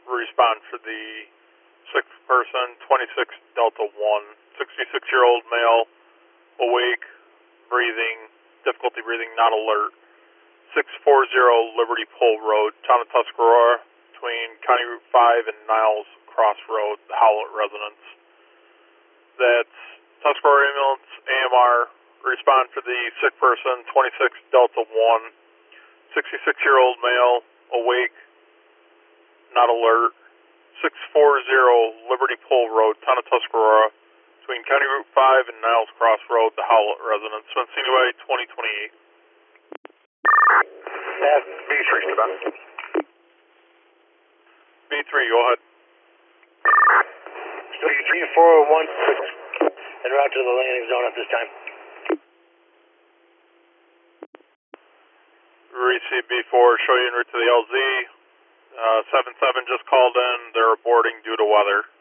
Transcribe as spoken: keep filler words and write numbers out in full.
respond for the sixth person, twenty-six Delta one, sixty-six-year-old male, awake, breathing, difficulty breathing, not alert. six forty Liberty Pole Road, town of Tuscarora, between County Route five and Niles Cross Road, the Howlett residence. That's Tuscarora Ambulance, A M R, respond for the sick person, twenty-six Delta one, sixty-six-year-old male, awake, not alert. six forty Liberty Pole Road, town of Tuscarora, between County Route five and Niles Cross Road, the Howlett residence. Mancini Way, twenty twenty-eight. Yeah, B three, about it. B three, go ahead. B three four oh one, en route to the landing zone at this time. Receive B four, show you en route to the L Z. Uh, seven seven just called in, they're aborting due to weather.